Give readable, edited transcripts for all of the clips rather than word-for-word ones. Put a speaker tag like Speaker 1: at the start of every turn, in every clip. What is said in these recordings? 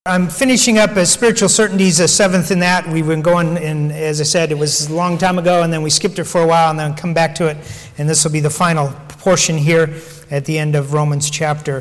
Speaker 1: I'm finishing up as Spiritual Certainties, a seventh in that. We've been going, and as I said, it was a long time ago, and then we skipped it for a while, and then come back to it, and this will be the final portion here at the end of Romans chapter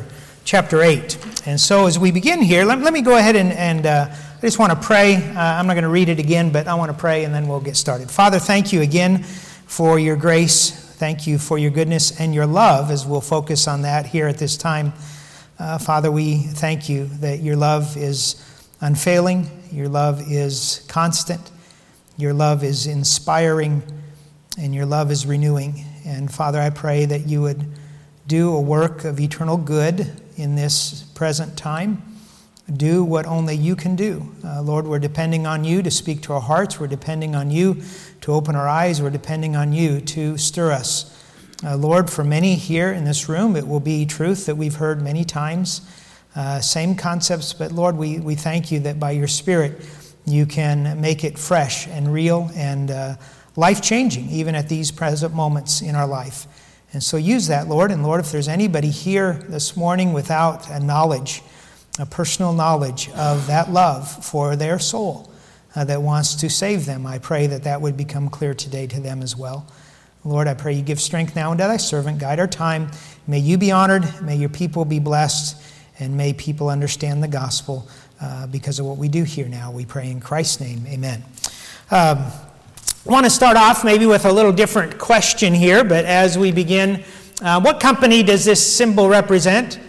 Speaker 1: 8. And so as we begin here, let me go ahead and I just want to pray. I'm not going to read it again, but I want to pray, and then we'll get started. Father, thank you again for your grace. Thank you for your goodness and your love, as we'll focus on that here at this time. Father, we thank you that your love is unfailing, your love is constant, your love is inspiring, and your love is renewing. And Father, I pray that you would do a work of eternal good in this present time. Do what only you can do. Lord, we're depending on you to speak to our hearts. We're depending on you to open our eyes. We're depending on you to stir us. Lord, for many here in this room, it will be truth that we've heard many times, same concepts, but Lord, we thank you that by your Spirit, you can make it fresh and real and life-changing, even at these present moments in our life. And so use that, Lord. And Lord, if there's anybody here this morning without a personal knowledge of that love for their soul that wants to save them, I pray that that would become clear today to them as well. Lord, I pray you give strength now unto thy servant. Guide our time. May you be honored. May your people be blessed. And may people understand the gospel because of what we do here now. We pray in Christ's name. Amen. I want to start off maybe with a little different question here. But as we begin, what company does this symbol represent?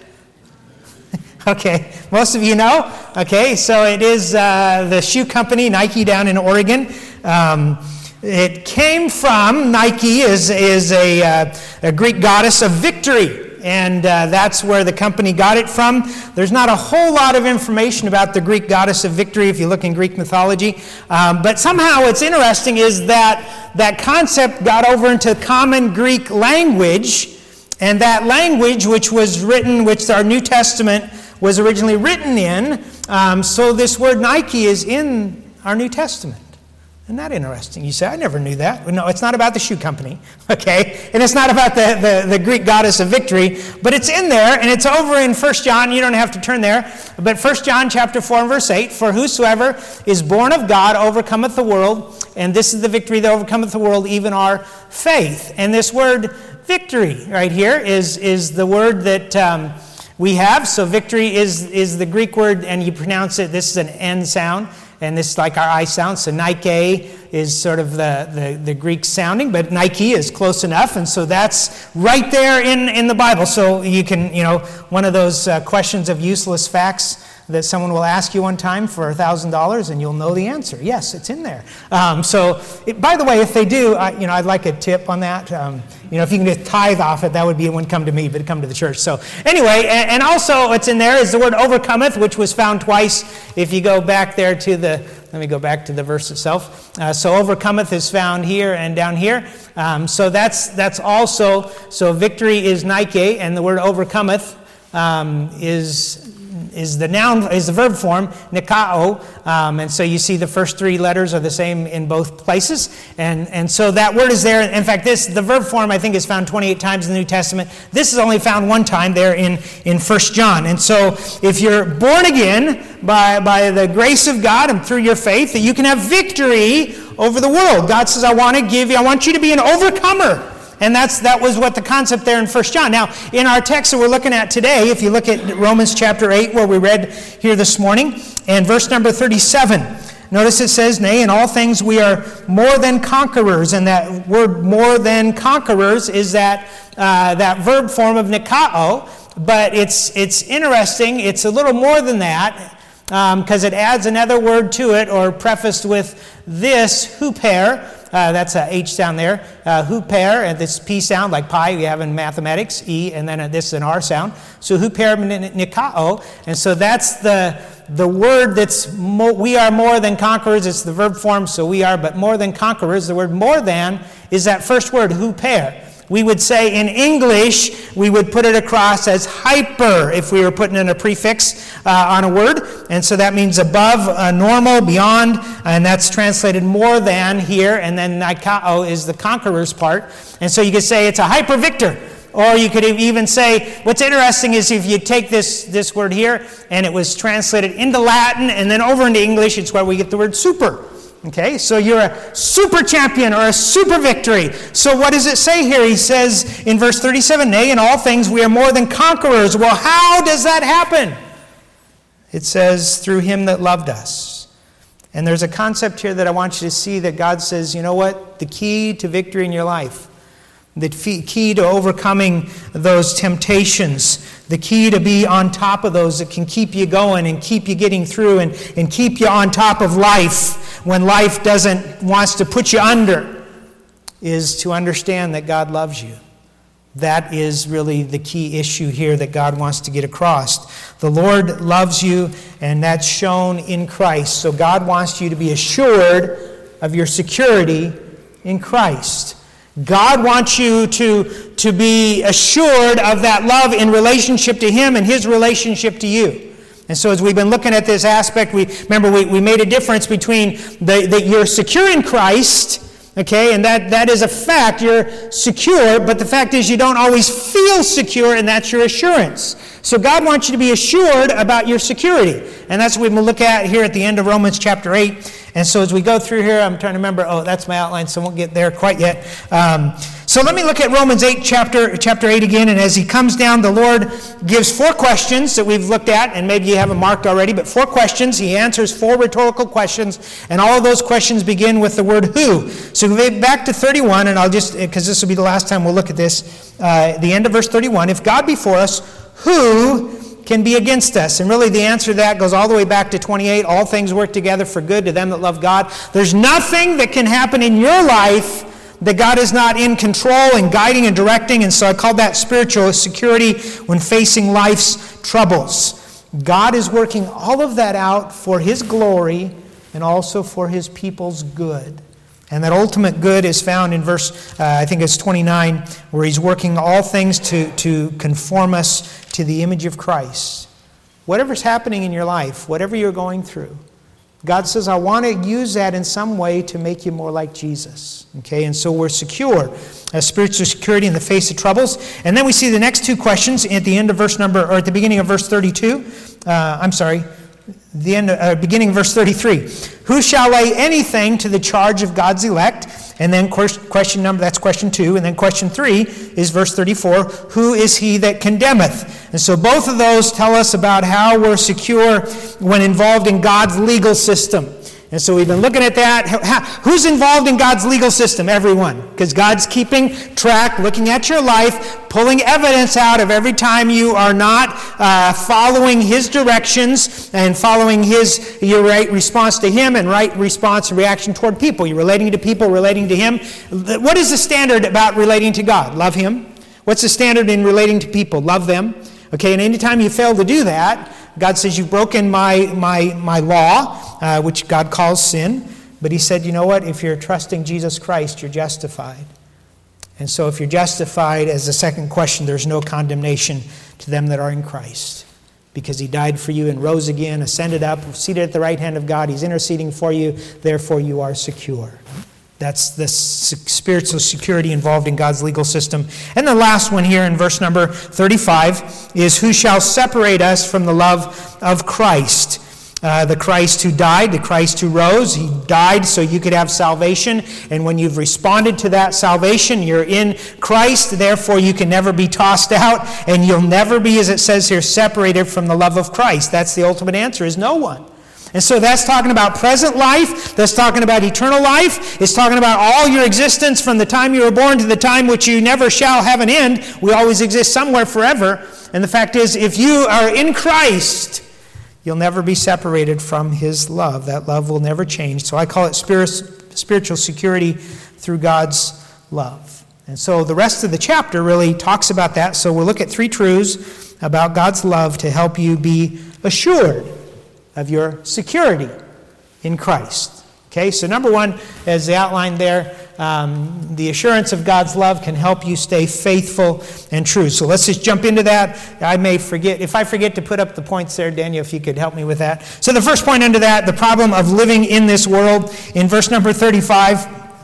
Speaker 1: Okay, most of you know. Okay, so it is the shoe company, Nike, down in Oregon. It came from, Nike is a Greek goddess of victory, and that's where the company got it from. There's not a whole lot of information about the Greek goddess of victory if you look in Greek mythology, but somehow what's interesting is that concept got over into common Greek language, and that language which our New Testament was originally written in, so this word Nike is in our New Testament. Isn't that interesting? You say, I never knew that. No, it's not about the shoe company, okay? And it's not about the Greek goddess of victory, but it's in there, and it's over in 1 John. You don't have to turn there. But 1 John chapter 4 and verse 8, for whosoever is born of God overcometh the world, and this is the victory that overcometh the world, even our faith. And this word victory right here is the word that we have. So victory is the Greek word, and you pronounce it, this is an N sound. And this is like our I sound, so Nike is sort of the Greek sounding, but Nike is close enough, and so that's right there in the Bible. So you can, one of those questions of useless facts that someone will ask you one time for $1,000, and you'll know the answer. Yes, it's in there. By the way, if they do, I'd like a tip on that. If you can get tithe off it, that would be, it wouldn't come to me, but it'd come to the church. So anyway, and also what's in there is the word overcometh, which was found twice. If you go back there to let me go back to the verse itself. So overcometh is found here and down here. So that's also, so victory is Nike, and the word overcometh is the verb form, nikao, and so you see the first three letters are the same in both places, and so that word is there. In fact, the verb form I think is found 28 times in the New Testament. This is only found one time there in 1 John, and so if you're born again by the grace of God and through your faith, that you can have victory over the world. God says, I want you to be an overcomer. And that was what the concept there in 1 John. Now, in our text that we're looking at today, if you look at Romans chapter 8, where we read here this morning, and verse number 37, notice it says, nay, in all things we are more than conquerors. And that word more than conquerors is that verb form of nikao, but it's interesting. It's a little more than that, because it adds another word to it, or prefaced with this, huper. That's a H sound there. Huper, and this P sound, like pi we have in mathematics, E, and then this is an R sound. So huper nikao, and so that's the word that's, we are more than conquerors. It's the verb form, so we are, but more than conquerors. The word more than is that first word, huper. We would say in English, we would put it across as hyper if we were putting in a prefix on a word. And so that means above, normal, beyond, and that's translated more than here. And then nikao is the conqueror's part. And so you could say it's a hyper victor Or you could even say, what's interesting is if you take this word here, and it was translated into Latin and then over into English, it's where we get the word super. Okay, so you're a super champion or a super victory. So what does it say here? He says in verse 37, nay, in all things we are more than conquerors. Well, how does that happen? It says, through him that loved us. And there's a concept here that I want you to see that God says, you know what? The key to victory in your life, the key to overcoming those temptations, the key to be on top of those that can keep you going and keep you getting through and keep you on top of life when life wants to put you under, is to understand that God loves you. That is really the key issue here that God wants to get across. The Lord loves you, and that's shown in Christ. So God wants you to be assured of your security in Christ. God wants you to be assured of that love in relationship to Him and His relationship to you. And so as we've been looking at this aspect, we made a difference between that you're secure in Christ, okay, and that is a fact. You're secure, but the fact is you don't always feel secure, and that's your assurance. So God wants you to be assured about your security. And that's what we're going to look at here at the end of Romans chapter 8. And so as we go through here, I'm trying to remember, that's my outline, so I won't get there quite yet. So let me look at Romans 8, chapter 8 again. And as he comes down, the Lord gives 4 questions that we've looked at, and maybe you have them marked already, but 4 questions. He answers 4 rhetorical questions, and all of those questions begin with the word who. So back to 31, and I'll just, because this will be the last time we'll look at this, the end of verse 31. If God be for us, who can be against us? And really the answer to that goes all the way back to 28. All things work together for good to them that love God. There's nothing that can happen in your life that God is not in control and guiding and directing. And so I call that spiritual security when facing life's troubles. God is working all of that out for His glory and also for His people's good. And that ultimate good is found in verse, I think it's 29, where He's working all things to conform us to the image of Christ. Whatever's happening in your life, whatever you're going through, God says, I want to use that in some way to make you more like Jesus. Okay, and so we're secure, spiritual security in the face of troubles. And then we see the next 2 questions at the end of at the beginning of verse 32. Beginning of verse 33. Who shall lay anything to the charge of God's elect? And then that's question 2. And then question 3 is verse 34. Who is he that condemneth? And so both of those tell us about how we're secure when involved in God's legal system. And so we've been looking at that. Who's involved in God's legal system? Everyone. Because God's keeping track, looking at your life, pulling evidence out of every time you are not following His directions and following your right response to Him and right response and reaction toward people. You're relating to people, relating to Him. What is the standard about relating to God? Love Him. What's the standard in relating to people? Love them. Okay, and anytime you fail to do that, God says, you've broken my law, which God calls sin. But He said, you know what? If you're trusting Jesus Christ, you're justified. And so if you're justified, as the second question, there's no condemnation to them that are in Christ. Because He died for you and rose again, ascended up, seated at the right hand of God. He's interceding for you. Therefore, you are secure. That's the spiritual security involved in God's legal system. And the last one here in verse number 35 is, who shall separate us from the love of Christ? The Christ who died, the Christ who rose. He died so you could have salvation. And when you've responded to that salvation, you're in Christ. Therefore, you can never be tossed out. And you'll never be, as it says here, separated from the love of Christ. That's the ultimate answer, is no one. And so that's talking about present life. That's talking about eternal life. It's talking about all your existence from the time you were born to the time which you never shall have an end. We always exist somewhere forever. And the fact is, if you are in Christ, you'll never be separated from His love. That love will never change. So I call it spiritual security through God's love. And so the rest of the chapter really talks about that. So we'll look at 3 truths about God's love to help you be assured of your security in Christ. Okay, so number 1, as the outline there, the assurance of God's love can help you stay faithful and true. So let's just jump into that. I may forget. If I forget to put up the points there, Daniel, if you could help me with that. So the first point under that, the problem of living in this world, in verse number 35,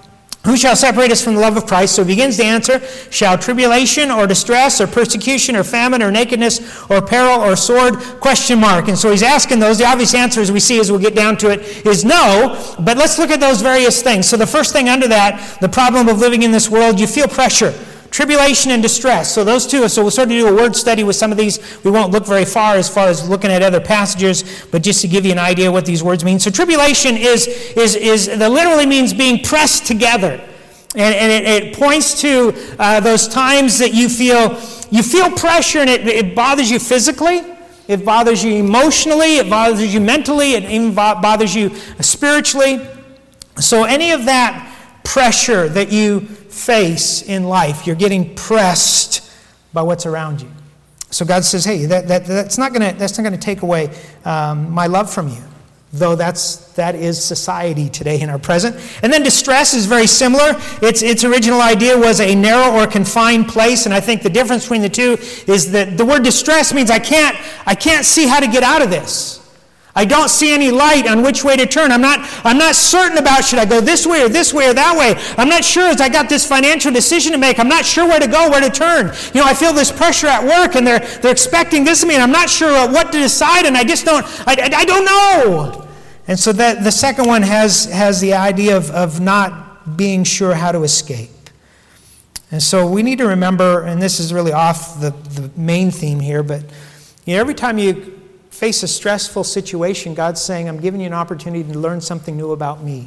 Speaker 1: Who shall separate us from the love of Christ? So he begins to answer, shall tribulation or distress or persecution or famine or nakedness or peril or sword? Question mark. And so he's asking those. The obvious answer, as we see as we'll get down to it, is no. But let's look at those various things. So the first thing under that, the problem of living in this world, you feel pressure. Tribulation and distress. So those two, so we'll sort of do a word study with some of these. We won't look very far as looking at other passages, but just to give you an idea what these words mean. So tribulation that literally means being pressed together. And it points to those times that you feel pressure and it bothers you physically, it bothers you emotionally, it bothers you mentally, it even bothers you spiritually. So any of that pressure that you face in life, you're getting pressed by what's around you. So God says, hey, that's not going to take away my love from you, though that is society today in our present. And then distress is very similar. Its original idea was a narrow or confined place, and I think the difference between the two is that the word distress means I can't see how to get out of this. I don't see any light on which way to turn. I'm not certain about should I go this way or that way. I'm not sure as I got this financial decision to make. I'm not sure where to go, where to turn. I feel this pressure at work and they're expecting this of me and I'm not sure what to decide and I don't know. And so that the second one has the idea of not being sure how to escape. And so we need to remember, and this is really off the main theme here, but every time you face a stressful situation, God's saying, I'm giving you an opportunity to learn something new about me.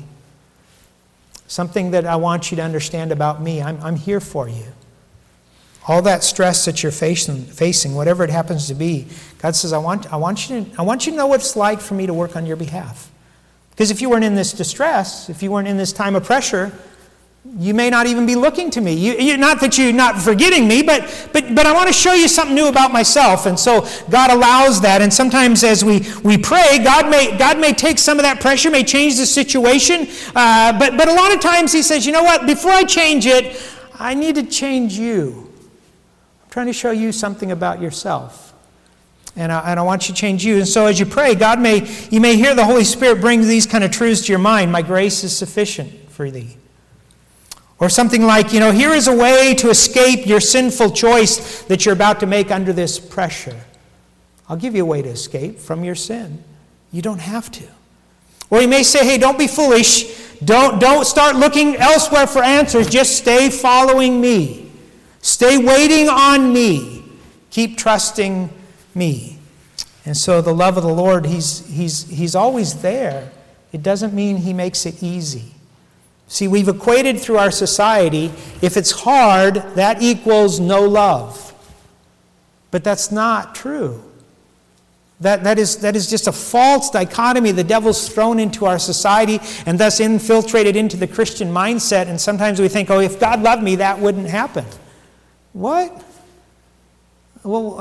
Speaker 1: Something that I want you to understand about me. I'm here for you. All that stress that you're facing, whatever it happens to be, God says, I want you to know what it's like for me to work on your behalf. Because if you weren't in this distress, if you weren't in this time of pressure, you may not even be looking to me. Not that you're not forgetting me, but I want to show you something new about myself. And so God allows that. And sometimes as we pray, God may take some of that pressure, may change the situation. But a lot of times He says, you know what? Before I change it, I need to change you. I'm trying to show you something about yourself. And I want you to change you. And so as you pray, you may hear the Holy Spirit bring these kind of truths to your mind. My grace is sufficient for thee. Or something like, here is a way to escape your sinful choice that you're about to make under this pressure. I'll give you a way to escape from your sin. You don't have to. Or He may say, hey, don't be foolish. Don't start looking elsewhere for answers. Just stay following me. Stay waiting on me. Keep trusting me. And so the love of the Lord, He's always there. It doesn't mean He makes it easy. See, we've equated through our society, if it's hard, that equals no love. But that's not true. That is just a false dichotomy the devil's thrown into our society and thus infiltrated into the Christian mindset. And sometimes we think, if God loved me, that wouldn't happen. What? Well,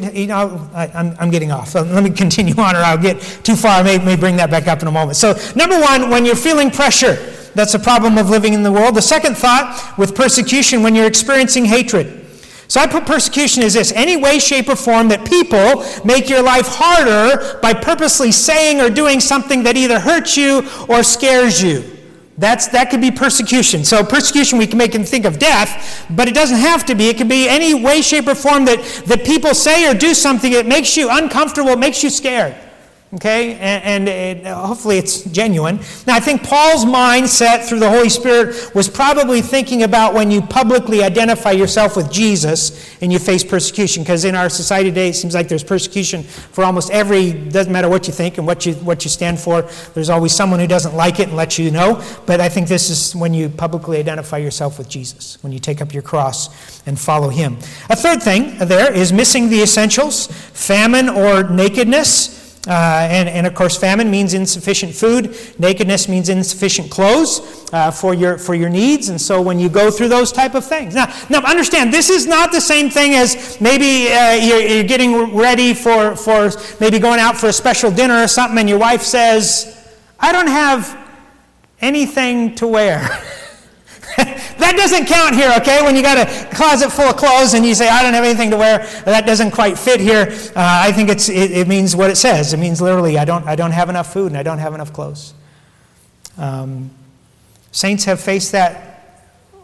Speaker 1: I'm getting off. So let me continue on or I'll get too far. I may bring that back up in a moment. So number one, when you're feeling pressure, that's a problem of living in the world. The second thought with persecution, when you're experiencing hatred. So I put persecution as this: any way, shape, or form that people make your life harder by purposely saying or doing something that either hurts you or scares you. That could be persecution. So persecution, we can make them think of death, but it doesn't have to be. It could be any way, shape, or form that people say or do something that makes you uncomfortable, makes you scared. Okay? And hopefully it's genuine. Now, I think Paul's mindset through the Holy Spirit was probably thinking about when you publicly identify yourself with Jesus and you face persecution. Because in our society today, it seems like there's persecution for almost doesn't matter what you think and what you stand for. There's always someone who doesn't like it and lets you know. But I think this is when you publicly identify yourself with Jesus, when you take up your cross and follow Him. A third thing there is missing the essentials, famine or nakedness. And of course, famine means insufficient food. Nakedness means insufficient clothes for your needs. And so when you go through those type of things. Now understand, this is not the same thing as maybe you're getting ready for maybe going out for a special dinner or something and your wife says, I don't have anything to wear. That doesn't count here, okay? When you got a closet full of clothes and you say, I don't have anything to wear, that doesn't quite fit here. I think it means what it says. It means literally, I don't have enough food and I don't have enough clothes. Saints have faced that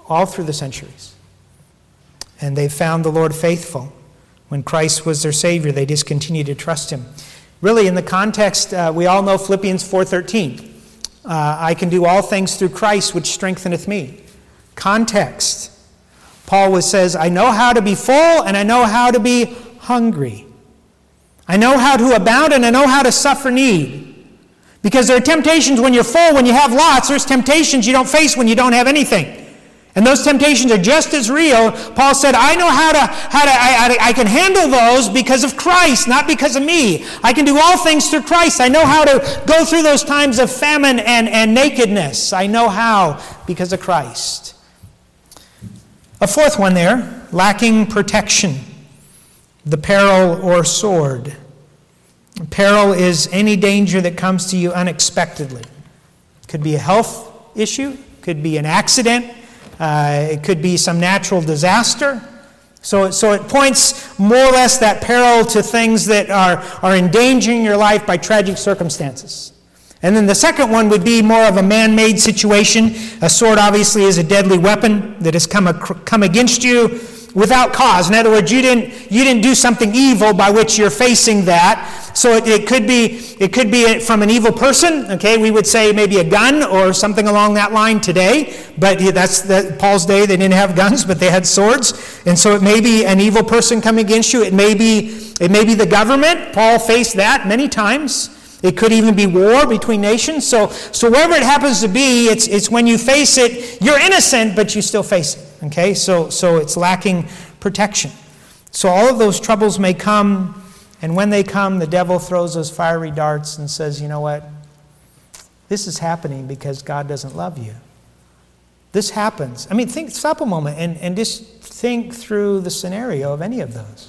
Speaker 1: all through the centuries. And they found the Lord faithful. When Christ was their Savior, they just continued to trust him. Really, in the context, we all know Philippians 4:13. I can do all things through Christ, which strengtheneth me. Context. Paul says, I know how to be full and I know how to be hungry. I know how to abound and I know how to suffer need. Because there are temptations when you're full, when you have lots. There's temptations you don't face when you don't have anything. And those temptations are just as real. Paul said, I know I can handle those because of Christ, not because of me. I can do all things through Christ. I know how to go through those times of famine and nakedness. I know how because of Christ. A fourth one there, lacking protection, the peril or sword. Peril is any danger that comes to you unexpectedly. It could be a health issue, could be an accident, it could be some natural disaster. So it points more or less that peril to things that are endangering your life by tragic circumstances. And then the second one would be more of a man-made situation. A sword obviously is a deadly weapon that has come against you without cause. In other words, you didn't do something evil by which you're facing that. So it could be from an evil person. Okay, we would say maybe a gun or something along that line today. But that's Paul's day. They didn't have guns, but they had swords. And so it may be an evil person coming against you. It may be the government. Paul faced that many times. It could even be war between nations. So wherever it happens to be, it's when you face it, you're innocent, but you still face it. Okay, so it's lacking protection. So all of those troubles may come, and when they come, the devil throws those fiery darts and says, you know what? This is happening because God doesn't love you. This happens. I mean, stop a moment and just think through the scenario of any of those.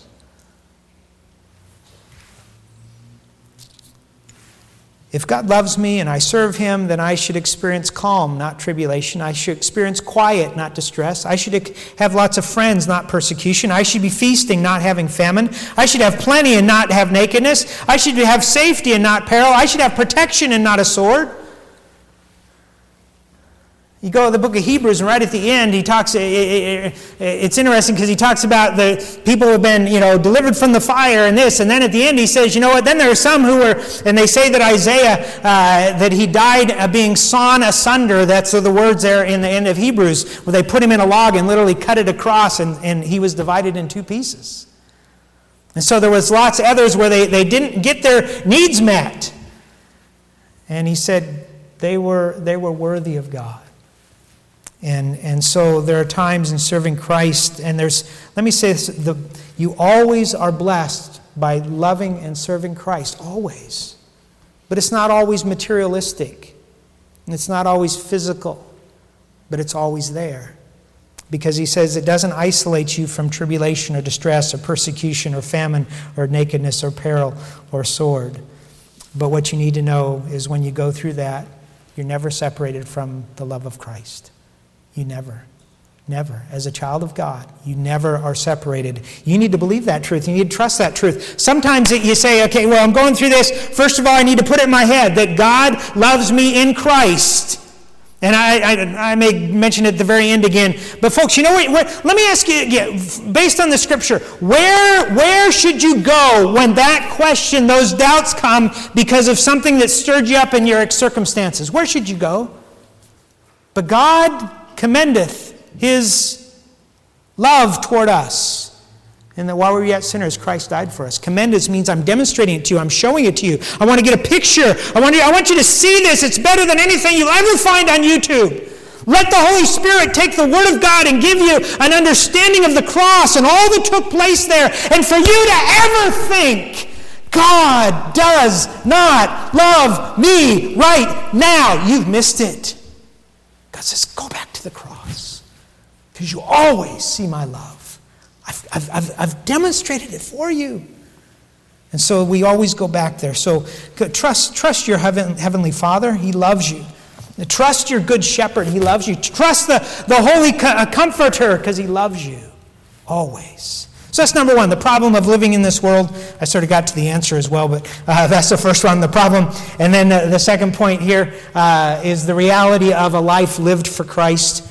Speaker 1: If God loves me and I serve him, then I should experience calm, not tribulation. I should experience quiet, not distress. I should have lots of friends, not persecution. I should be feasting, not having famine. I should have plenty and not have nakedness. I should have safety and not peril. I should have protection and not a sword. You go to the book of Hebrews, and right at the end, he talks. It's interesting because he talks about the people who have been, delivered from the fire and this, and then at the end he says, you know what? Then there are some who were, and they say that Isaiah, that he died being sawn asunder. That's the words there in the end of Hebrews, where they put him in a log and literally cut it across, and he was divided in two pieces. And so there was lots of others where they didn't get their needs met, and he said they were worthy of God. And so there are times in serving Christ, and let me say this, you always are blessed by loving and serving Christ, always. But it's not always materialistic, and it's not always physical, but it's always there. Because he says it doesn't isolate you from tribulation or distress or persecution or famine or nakedness or peril or sword. But what you need to know is when you go through that, you're never separated from the love of Christ. You never. As a child of God, you never are separated. You need to believe that truth. You need to trust that truth. Sometimes you say, okay, well, I'm going through this. First of all, I need to put it in my head that God loves me in Christ. And I may mention it at the very end again. But folks, let me ask you again, based on the Scripture, where should you go when that question, those doubts come because of something that stirred you up in your circumstances? Where should you go? But God commendeth his love toward us, and that while we were yet sinners, Christ died for us. Commendeth means I'm demonstrating it to you. I'm showing it to you. I want to get a picture. I want you to see this. It's better than anything you'll ever find on YouTube. Let the Holy Spirit take the Word of God and give you an understanding of the cross and all that took place there. And for you to ever think, God does not love me right now, you've missed it. God says, go back to the cross, because you always see my love. I've demonstrated it for you. And so we always go back there. So trust your Heavenly Father. He loves you. Trust your Good Shepherd. He loves you. Trust the Holy Comforter, because he loves you. Always. So that's number one, the problem of living in this world. I sort of got to the answer as well, but that's the first one, the problem. And then the second point here is the reality of a life lived for Christ.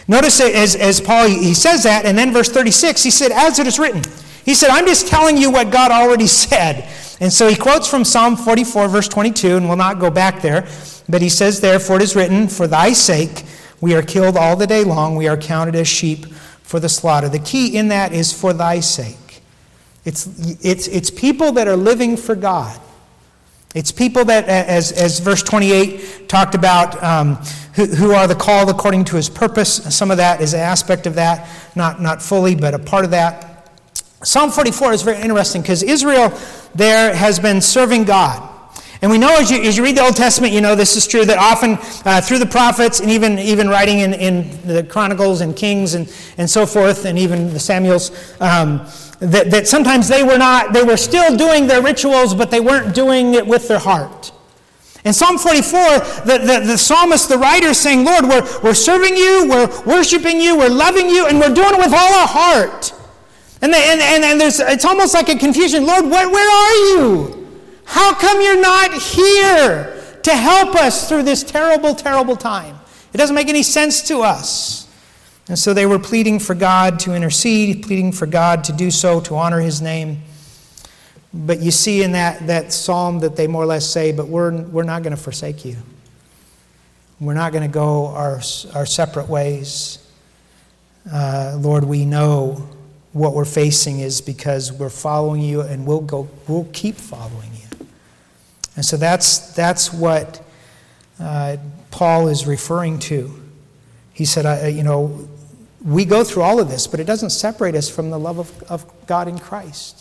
Speaker 1: Notice as Paul, he says that, and then verse 36, he said, as it is written. He said, I'm just telling you what God already said. And so he quotes from Psalm 44, verse 22, and we'll not go back there. But he says there, for it is written, for thy sake we are killed all the day long. We are counted as sheep for the slaughter. The key in that is for thy sake. It's people that are living for God. It's people that, as verse 28 talked about, who are the called according to his purpose. Some of that is an aspect of that, not fully, but a part of that. Psalm 44 is very interesting because Israel there has been serving God. And we know as you read the Old Testament, you know this is true, that often through the prophets and even writing in the Chronicles and Kings and so forth, and even the Samuels, that sometimes they were still doing their rituals, but they weren't doing it with their heart. In Psalm 44, the psalmist, the writer is saying, Lord, we're serving you, we're worshiping you, we're loving you, and we're doing it with all our heart. And it's almost like a confusion. Lord, where are you? How come you're not here to help us through this terrible, terrible time? It doesn't make any sense to us. And so they were pleading for God to intercede, pleading for God to do so, to honor his name. But you see in that psalm that they more or less say, but we're not going to forsake you. We're not going to go our separate ways. Lord, we know what we're facing is because we're following you, and we'll keep following you. And so that's what Paul is referring to. He said, we go through all of this, but it doesn't separate us from the love of God in Christ.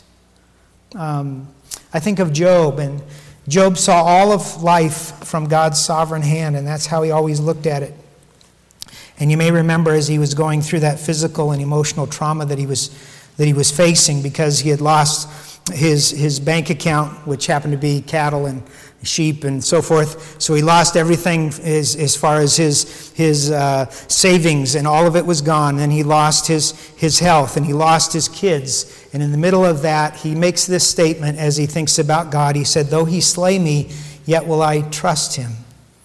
Speaker 1: I think of Job, and Job saw all of life from God's sovereign hand, and that's how he always looked at it. And you may remember as he was going through that physical and emotional trauma that he was facing because he had lost his bank account, which happened to be cattle and sheep and so forth. So he lost everything as far as his savings, and all of it was gone. And he lost his health, and he lost his kids. And in the middle of that, he makes this statement as he thinks about God. He said, though he slay me, yet will I trust him.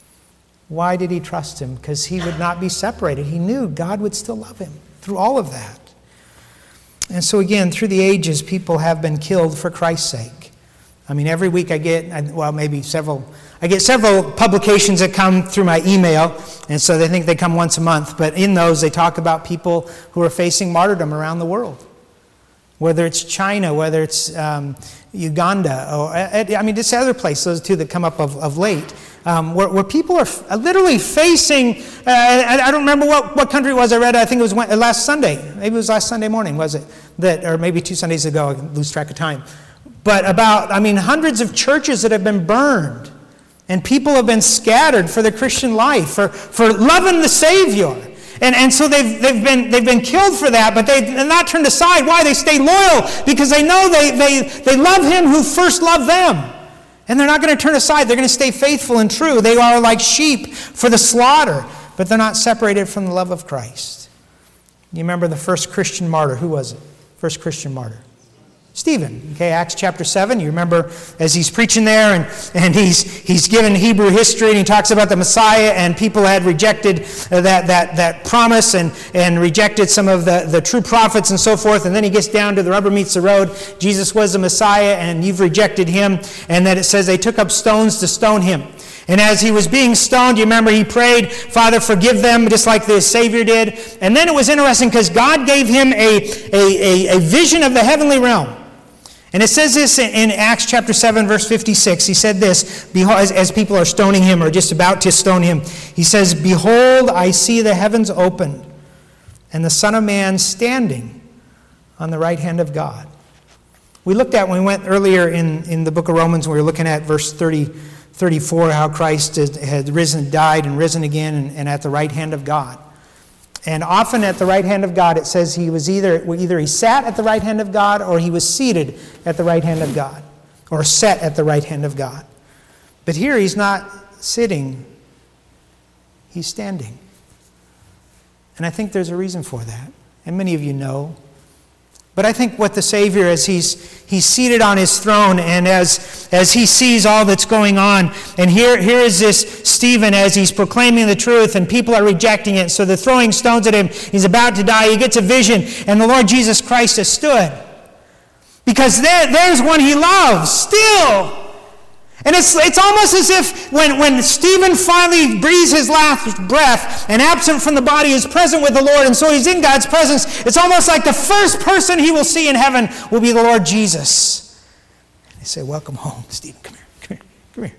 Speaker 1: Why did he trust him? Because he would not be separated. He knew God would still love him through all of that. And so again, through the ages, people have been killed for Christ's sake. I mean, every week I get several publications that come through my email, and so they think they come once a month. But in those, they talk about people who are facing martyrdom around the world. Whether it's China, whether it's Uganda, or just other places, those two that come up of late, where people are literally facing, I don't remember what country it was I read, I think it was last Sunday, maybe it was last Sunday morning, was it? Or maybe 2 Sundays ago, I lose track of time. But hundreds of churches that have been burned, and people have been scattered for the Christian life, for loving the Savior. And so they've been killed for that, but they've not turned aside. Why? They stay loyal because they know they love him who first loved them. And they're not going to turn aside. They're going to stay faithful and true. They are like sheep for the slaughter, but they're not separated from the love of Christ. You remember the first Christian martyr. Who was it? First Christian martyr. Stephen. Okay, Acts chapter 7. You remember as he's preaching there and he's given Hebrew history and he talks about the Messiah, and people had rejected that promise and rejected some of the true prophets and so forth. And then he gets down to the rubber meets the road. Jesus was the Messiah and you've rejected him. And then it says they took up stones to stone him. And as he was being stoned, you remember he prayed, Father, forgive them, just like the Savior did. And then it was interesting because God gave him a vision of the heavenly realm. And it says this in Acts chapter 7, verse 56. He said this, as people are stoning him or just about to stone him. He says, behold, I see the heavens opened, and the Son of Man standing on the right hand of God. We looked at, when we went earlier in the book of Romans, we were looking at verse 34, how Christ had risen, died, and risen again, and at the right hand of God. And often at the right hand of God, it says he was either he sat at the right hand of God, or he was seated at the right hand of God, or set at the right hand of God. But here he's not sitting, he's standing. And I think there's a reason for that. And many of you know. But I think what the Savior, as he's seated on his throne, and as he sees all that's going on, and here is this Stephen as he's proclaiming the truth, and people are rejecting it, so they're throwing stones at him. He's about to die. He gets a vision, and the Lord Jesus Christ has stood. Because there's one he loves, still. And it's almost as if when Stephen finally breathes his last breath and absent from the body is present with the Lord, and so he's in God's presence, it's almost like the first person he will see in heaven will be the Lord Jesus. And they say, welcome home, Stephen. Come here.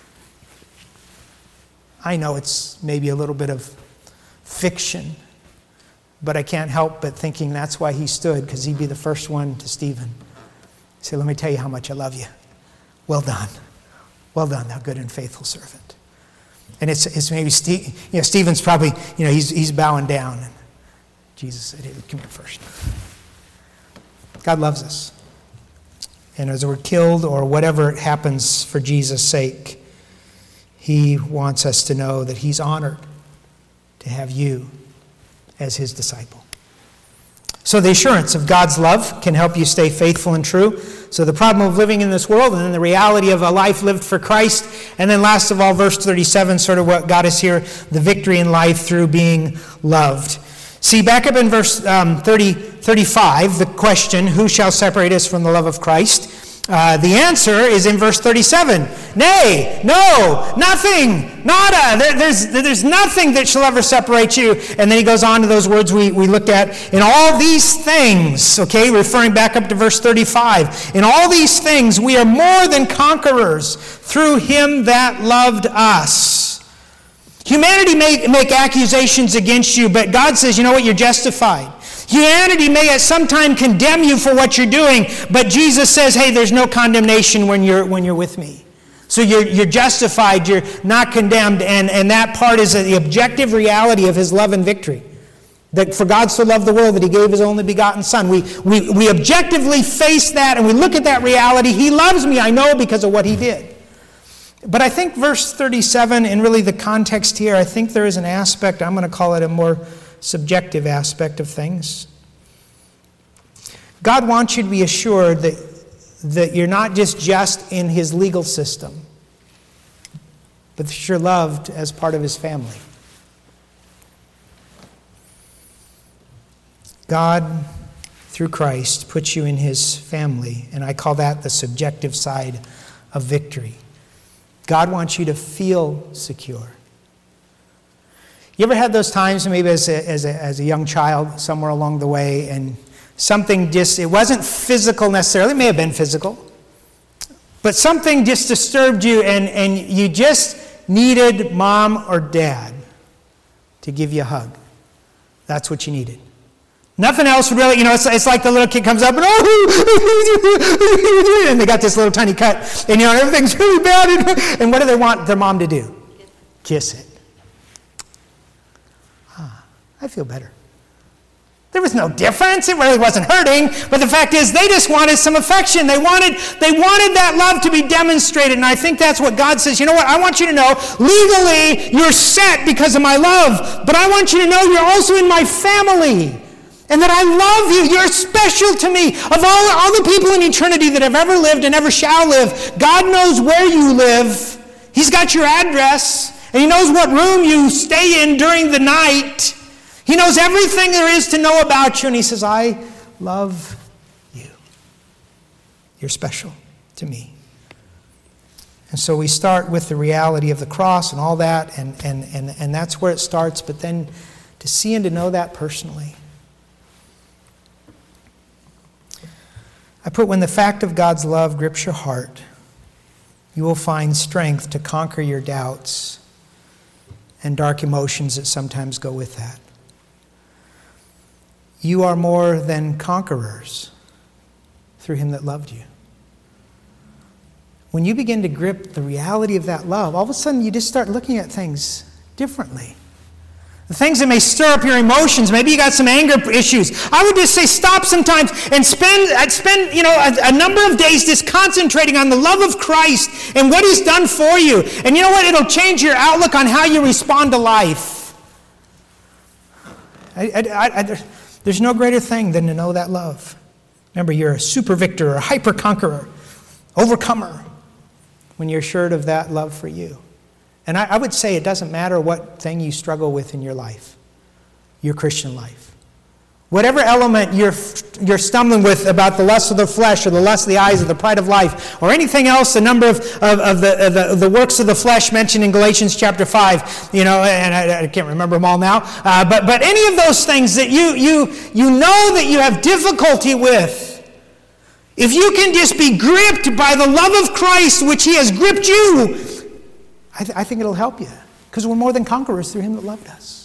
Speaker 1: I know it's maybe a little bit of fiction, but I can't help but thinking that's why he stood, because he'd be the first one to Stephen. Say, let me tell you how much I love you. Well done. Well done, thou good and faithful servant. And it's maybe Stephen's probably, he's bowing down. And Jesus said, hey, come here first. God loves us. And as we're killed or whatever happens for Jesus' sake, he wants us to know that he's honored to have you as his disciple. So the assurance of God's love can help you stay faithful and true. So the problem of living in this world, and then the reality of a life lived for Christ. And then last of all, verse 37, sort of what got us here, the victory in life through being loved. See, back up in verse 35, the question, who shall separate us from the love of Christ? The answer is in verse 37. Nay, no, nothing, nada. There's nothing that shall ever separate you. And then he goes on to those words we looked at. In all these things, okay, referring back up to verse 35. In all these things we are more than conquerors through him that loved us. Humanity may make accusations against you, but God says, you know what, you're justified. Humanity may at some time condemn you for what you're doing, but Jesus says, hey, there's no condemnation when you're with me. So you're justified, you're not condemned, and that part is the objective reality of his love and victory. That for God so loved the world that he gave his only begotten Son. We objectively face that and we look at that reality. He loves me, I know, because of what he did. But I think verse 37, and really the context here, I think there is an aspect, I'm going to call it a more subjective aspect of things. God wants you to be assured that you're not just in his legal system, but that you're loved as part of his family. God, through Christ, puts you in his family, and I call that the subjective side of victory. God wants you to feel secure. You ever had those times, maybe as a young child, somewhere along the way, and something it wasn't physical necessarily, it may have been physical, but something just disturbed you, and you just needed mom or dad to give you a hug. That's what you needed. Nothing else would really, it's like the little kid comes up and, and they got this little tiny cut, and everything's really bad, and what do they want their mom to do? Kiss it. I feel better. There was no difference. It really wasn't hurting. But the fact is, they just wanted some affection. They wanted that love to be demonstrated. And I think that's what God says. You know what? I want you to know, legally, you're set because of my love. But I want you to know you're also in my family. And that I love you. You're special to me. Of all the people in eternity that have ever lived and ever shall live, God knows where you live. He's got your address. And he knows what room you stay in during the night. He knows everything there is to know about you, and he says, I love you. You're special to me. And so we start with the reality of the cross and all that, and that's where it starts, but then to see and to know that personally. I put, when the fact of God's love grips your heart, you will find strength to conquer your doubts and dark emotions that sometimes go with that. You are more than conquerors through him that loved you. When you begin to grip the reality of that love, all of a sudden you just start looking at things differently. The things that may stir up your emotions, maybe you got some anger issues. I would just say stop sometimes and spend a number of days just concentrating on the love of Christ and what he's done for you. And you know what? It'll change your outlook on how you respond to life. There's no greater thing than to know that love. Remember, you're a super victor or a hyper conqueror, overcomer, when you're assured of that love for you. And I would say it doesn't matter what thing you struggle with in your life, your Christian life. Whatever element you're stumbling with about the lust of the flesh or the lust of the eyes or the pride of life or anything else, the number of the works of the flesh mentioned in Galatians chapter 5, and I can't remember them all now, but any of those things that you know that you have difficulty with, if you can just be gripped by the love of Christ which He has gripped you, I think it'll help you, because we're more than conquerors through Him that loved us.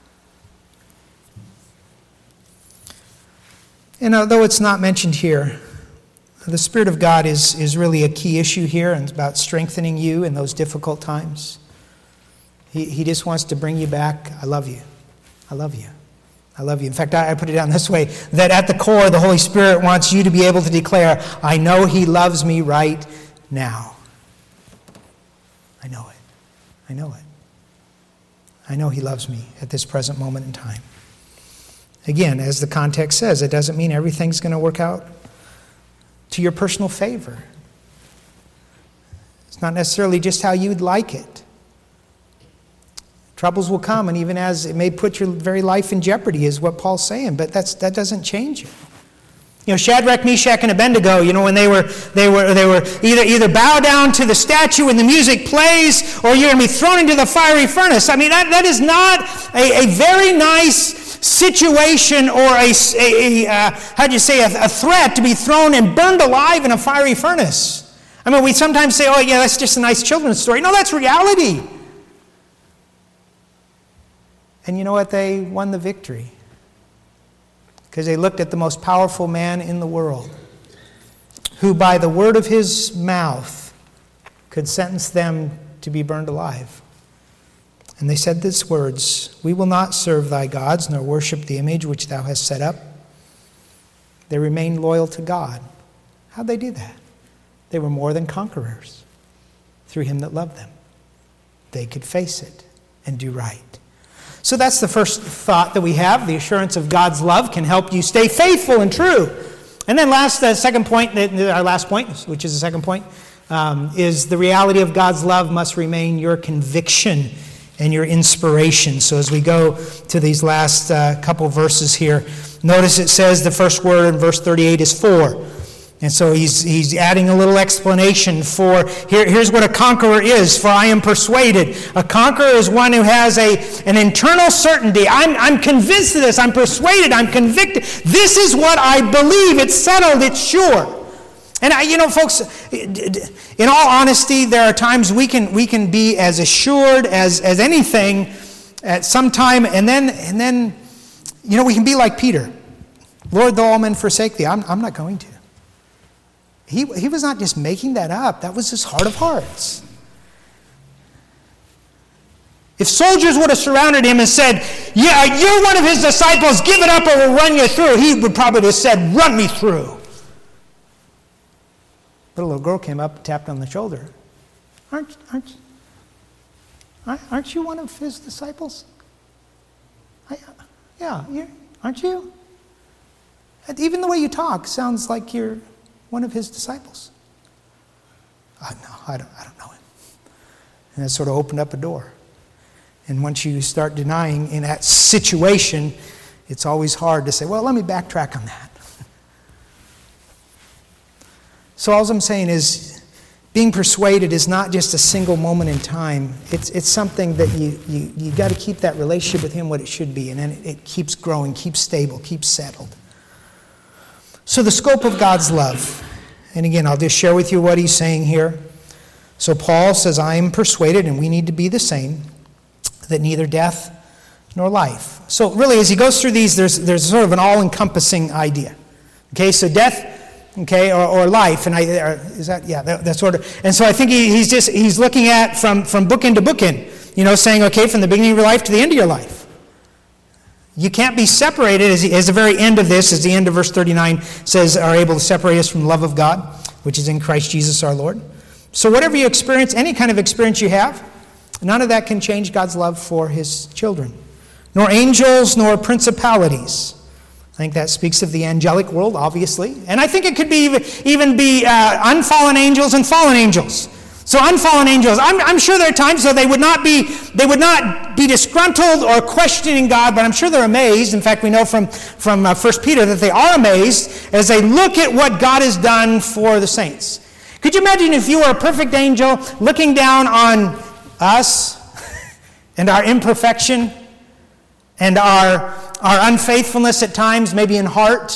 Speaker 1: And although it's not mentioned here, the Spirit of God is really a key issue here, and it's about strengthening you in those difficult times. He just wants to bring you back. I love you. I love you. I love you. In fact, I put it down this way, that at the core, the Holy Spirit wants you to be able to declare, I know He loves me right now. I know it. I know it. I know He loves me at this present moment in time. Again, as the context says, it doesn't mean everything's going to work out to your personal favor. It's not necessarily just how you'd like it. Troubles will come, and even as it may put your very life in jeopardy, is what Paul's saying, but that doesn't change it. Shadrach, Meshach, and Abednego, when they were either bow down to the statue when the music plays, or you're going to be thrown into the fiery furnace. I mean, that is not a very nice situation, or a threat to be thrown and burned alive in a fiery furnace. I mean, we sometimes say, oh yeah, that's just a nice children's story. No, that's reality. And you know what? They won the victory, because they looked at the most powerful man in the world, who by the word of his mouth could sentence them to be burned alive. And they said these words, we will not serve thy gods, nor worship the image which thou hast set up. They remained loyal to God. How'd they do that? They were more than conquerors through Him that loved them. They could face it and do right. So that's the first thought that we have. The assurance of God's love can help you stay faithful and true. And then second point, our last point, which is the second point, is the reality of God's love must remain your conviction and your inspiration. So as we go to these last couple verses here, notice it says the first word in verse 38 is for. And so he's adding a little explanation for, here's what a conqueror is. For I am persuaded. A conqueror is one who has an internal certainty. I'm convinced of this. I'm persuaded. I'm convicted. This is what I believe. It's settled. It's sure. And folks, in all honesty, there are times we can be as assured as anything at some time, and then we can be like Peter. Lord, though all men forsake thee, I'm not going to. He was not just making that up. That was his heart of hearts. If soldiers would have surrounded him and said, yeah, you're one of his disciples, give it up or we'll run you through, he would probably have said, run me through. But a little girl came up and tapped on the shoulder. Aren't you one of his disciples? Aren't you? Even the way you talk sounds like you're one of his disciples. No, I don't know him. And that sort of opened up a door. And once you start denying in that situation, it's always hard to say, well, let me backtrack on that. So all I'm saying is, being persuaded is not just a single moment in time. It's something that you got to keep that relationship with Him what it should be, and then it keeps growing, keeps stable, keeps settled. So the scope of God's love, and again, I'll just share with you what he's saying here. So Paul says, I am persuaded, and we need to be the same, that neither death nor life. So really, as he goes through these, there's sort of an all-encompassing idea. Okay, so death, okay, or life, and that sort of. And so I think he's looking at from bookend to bookend, saying, okay, from the beginning of your life to the end of your life. You can't be separated, as the very end of this, as the end of verse 39 says, are able to separate us from the love of God, which is in Christ Jesus our Lord. So whatever you experience, any kind of experience you have, none of that can change God's love for His children. Nor angels, nor principalities, I think that speaks of the angelic world, obviously. And I think it could be even be unfallen angels and fallen angels. So unfallen angels, I'm sure there are times though they would not be disgruntled or questioning God, but I'm sure they're amazed. In fact, we know from 1 Peter that they are amazed as they look at what God has done for the saints. Could you imagine if you were a perfect angel looking down on us and our imperfection and our unfaithfulness at times, maybe in heart?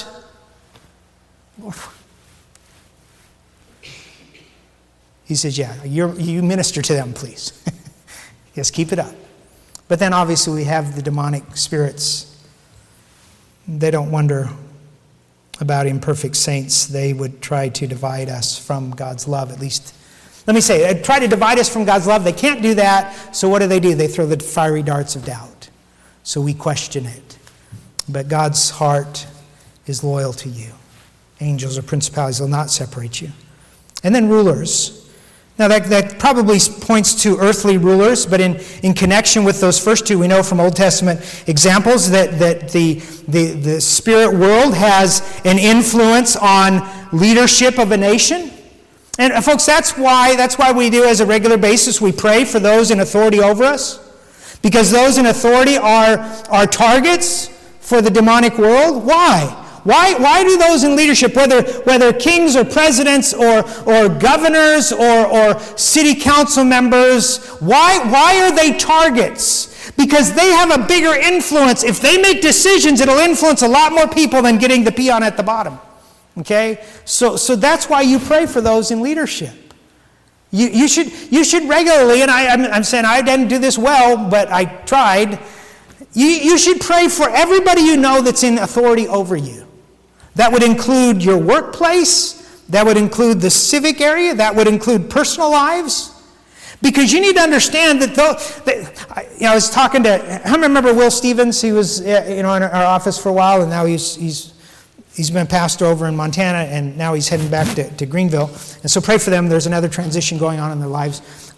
Speaker 1: He says, yeah, you minister to them, please. Yes, keep it up. But then obviously we have the demonic spirits. They don't wonder about imperfect saints. They would try to divide us from God's love, at least. Let me say, they try to divide us from God's love. They can't do that, so what do? They throw the fiery darts of doubt. So we question it. But God's heart is loyal to you. Angels or principalities will not separate you. And then rulers. Now that probably points to earthly rulers, but in connection with those first two, we know from Old Testament examples that the spirit world has an influence on leadership of a nation. And folks, that's why we do as a regular basis, we pray for those in authority over us. Because those in authority are targets for the demonic world. Why? Why do those in leadership, whether kings or presidents or governors or city council members, why are they targets? Because they have a bigger influence. If they make decisions, it'll influence a lot more people than getting the peon at the bottom. Okay? So that's why you pray for those in leadership. You should regularly, and I'm saying I didn't do this well, but I tried. You should pray for everybody you know that's in authority over you. That would include your workplace. That would include the civic area. That would include personal lives. Because you need to understand I was talking to, I remember Will Stevens. He was in our office for a while, and now he's been pastor over in Montana, and now he's heading back to Greenville. And so pray for them. There's another transition going on in their lives.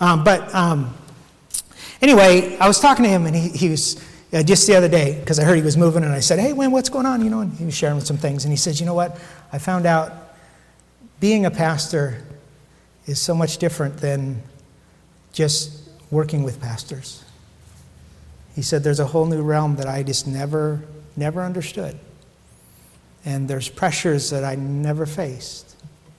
Speaker 1: Anyway, I was talking to him, and he was... just the other day, because I heard he was moving, and I said, hey, Wayne, what's going on? And he was sharing some things, and he says, you know what? I found out being a pastor is so much different than just working with pastors. He said, there's a whole new realm that I just never understood. And there's pressures that I never faced.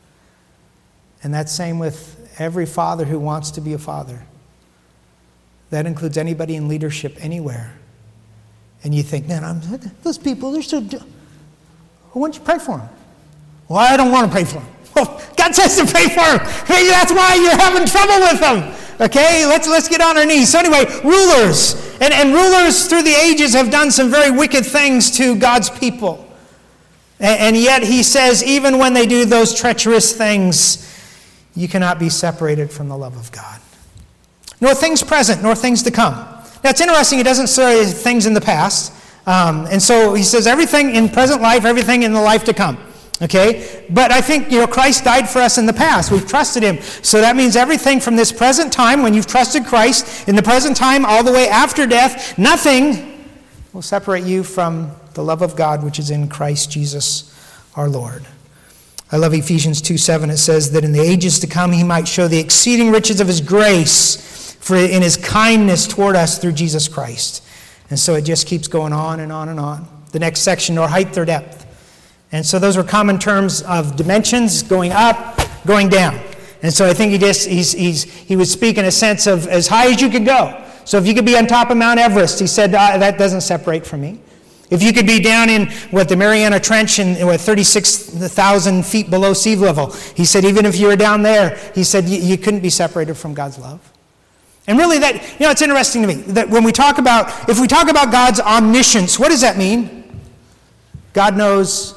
Speaker 1: And that's same with every father who wants to be a father. That includes anybody in leadership anywhere. And you think, man, those people, they're so... Why don't you pray for them? Well, I don't want to pray for them. Well, God says to pray for them. Maybe that's why you're having trouble with them. Okay, let's get on our knees. So anyway, rulers. And rulers through the ages have done some very wicked things to God's people. And yet he says, even when they do those treacherous things, you cannot be separated from the love of God. Nor things present, nor things to come. Now, it's interesting, he doesn't say things in the past. And so he says everything in present life, everything in the life to come. Okay? But I think, Christ died for us in the past. We've trusted him. So that means everything from this present time, when you've trusted Christ, in the present time, all the way after death, nothing will separate you from the love of God, which is in Christ Jesus our Lord. I love Ephesians 2:7. It says that in the ages to come, he might show the exceeding riches of his grace for in his kindness toward us through Jesus Christ. And so it just keeps going on and on and on. The next section, nor height or depth. And so those are common terms of dimensions, going up, going down. And so I think he would speak in a sense of as high as you could go. So if you could be on top of Mount Everest, he said, that doesn't separate from me. If you could be down in the Mariana Trench and 36,000 feet below sea level, he said, even if you were down there, he said, you couldn't be separated from God's love. And really it's interesting to me that if we talk about God's omniscience, what does that mean? God knows,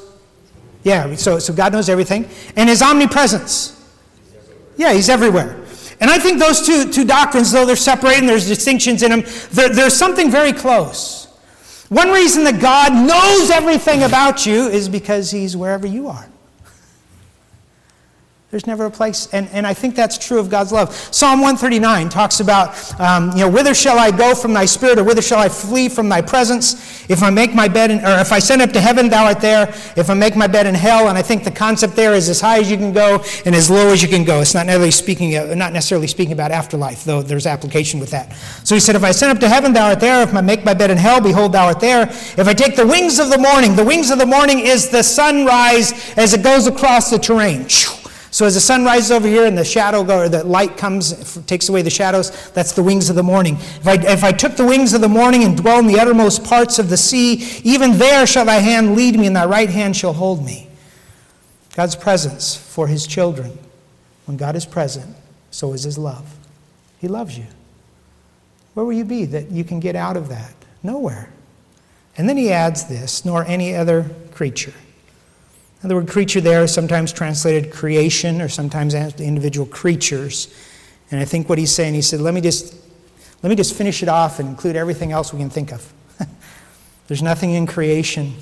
Speaker 1: so God knows everything. And his omnipresence. Yeah, he's everywhere. And I think those two doctrines, though they're separated and there's distinctions in them, there's something very close. One reason that God knows everything about you is because he's wherever you are. There's never a place, and I think that's true of God's love. Psalm 139 talks about, whither shall I go from thy spirit, or whither shall I flee from thy presence? If I make my bed, or if I send up to heaven, thou art there. If I make my bed in hell, and I think the concept there is as high as you can go and as low as you can go. It's not necessarily speaking about afterlife, though there's application with that. So he said, if I send up to heaven, thou art there. If I make my bed in hell, behold, thou art there. If I take the wings of the morning is the sunrise as it goes across the terrain. So as the sun rises over here and the light comes, takes away the shadows, that's the wings of the morning. If I took the wings of the morning and dwell in the uttermost parts of the sea, even there shall thy hand lead me, and thy right hand shall hold me. God's presence for his children. When God is present, so is his love. He loves you. Where will you be that you can get out of that? Nowhere. And then he adds this, nor any other creature. Now, the word creature there is sometimes translated creation or sometimes individual creatures. And I think what he's saying, he said, let me just finish it off and include everything else we can think of. There's nothing in creation.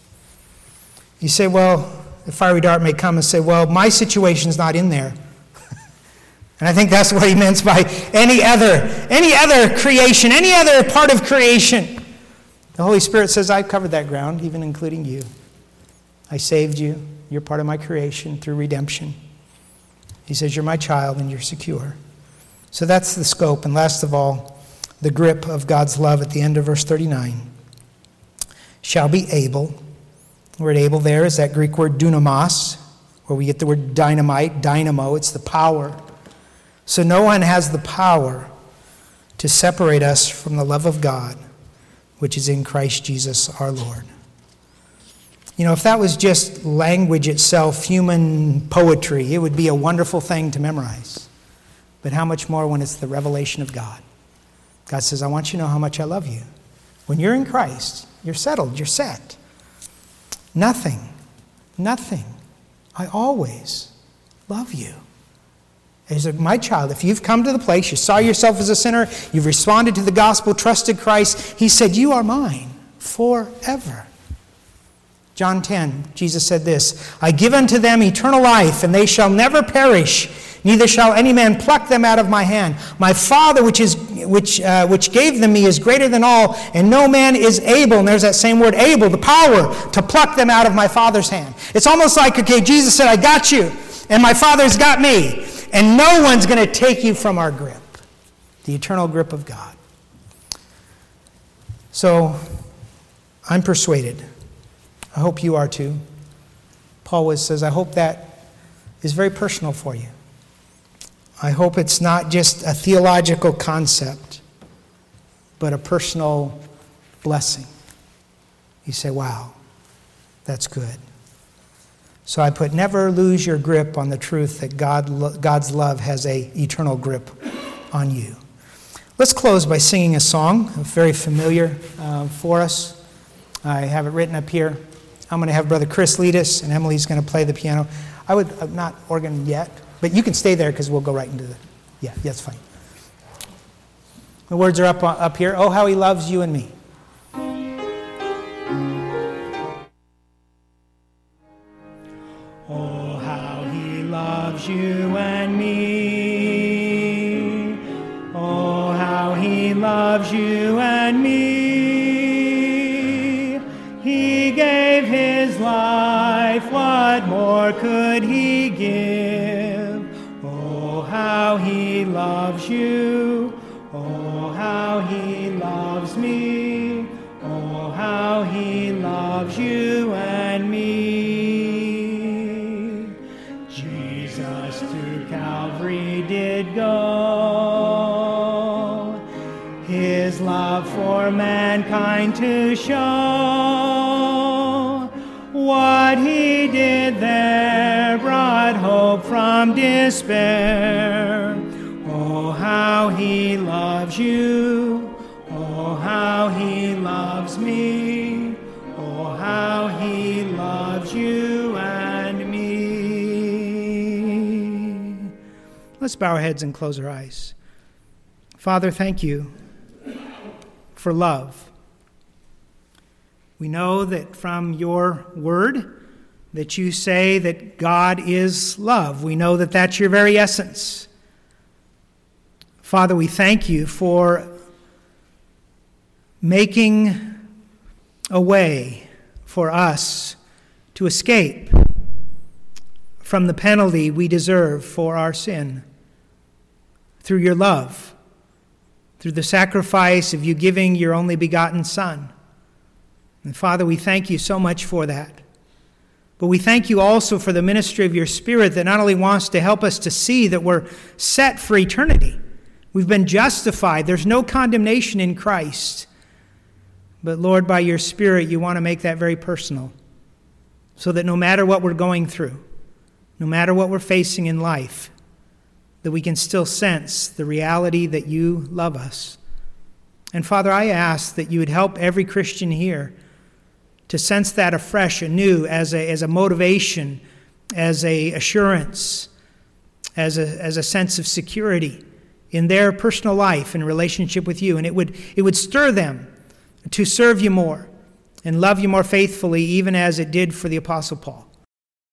Speaker 1: You say, well, the fiery dart may come and say, well, my situation's not in there. And I think that's what he meant by any other creation, any other part of creation. The Holy Spirit says, I've covered that ground, even including you. I saved you. You're part of my creation through redemption. He says, you're my child and you're secure. So that's the scope. And last of all, the grip of God's love at the end of verse 39. Shall be able. The word able there is that Greek word dunamos, where we get the word dynamite, dynamo. It's the power. So no one has the power to separate us from the love of God, which is in Christ Jesus our Lord. If that was just language itself, human poetry, it would be a wonderful thing to memorize. But how much more when it's the revelation of God? God says, I want you to know how much I love you. When you're in Christ, you're settled, you're set. Nothing. I always love you. As my child, if you've come to the place, you saw yourself as a sinner, you've responded to the gospel, trusted Christ, he said, you are mine forever. John 10, Jesus said this, I give unto them eternal life, and they shall never perish, neither shall any man pluck them out of my hand. My Father, which gave them me, is greater than all, and no man is able, and there's that same word, able, the power to pluck them out of my Father's hand. It's almost like, okay, Jesus said, I got you, and my Father's got me, and no one's going to take you from our grip, the eternal grip of God. So, I'm persuaded. I hope you are too. Paul says, I hope that is very personal for you. I hope it's not just a theological concept, but a personal blessing. You say, wow, that's good. So I put, never lose your grip on the truth that God's love has an eternal grip on you. Let's close by singing a song, very familiar for us. I have it written up here. I'm going to have Brother Chris lead us, and Emily's going to play the piano. Not organ yet, but you can stay there because we'll go right into yeah, that's fine. The words are up here. Oh, how he loves you and me. Oh, how he loves you and me. Oh, how he loves you and me. He gave his life, what more could he give? Oh, how he loves you. Oh, how he loves me. Oh, how he loves you and me. Jesus to Calvary did go, his love for mankind to show. What he did there brought hope from despair. Oh, how he loves you. Oh, how he loves me. Oh, how he loves you and me. Let's bow our heads and close our eyes. Father, thank you for love. We know that from your word that you say that God is love. We know that that's your very essence. Father, we thank you for making a way for us to escape from the penalty we deserve for our sin through your love, through the sacrifice of you giving your only begotten Son. And Father, we thank you so much for that. But we thank you also for the ministry of your Spirit that not only wants to help us to see that we're set for eternity, we've been justified, there's no condemnation in Christ. But Lord, by your Spirit, you want to make that very personal, so that no matter what we're going through, no matter what we're facing in life, that we can still sense the reality that you love us. And Father, I ask that you would help every Christian here to sense that afresh, anew, as a motivation, as a assurance, as a sense of security in their personal life and relationship with you. And it would stir them to serve you more and love you more faithfully, even as it did for the Apostle Paul.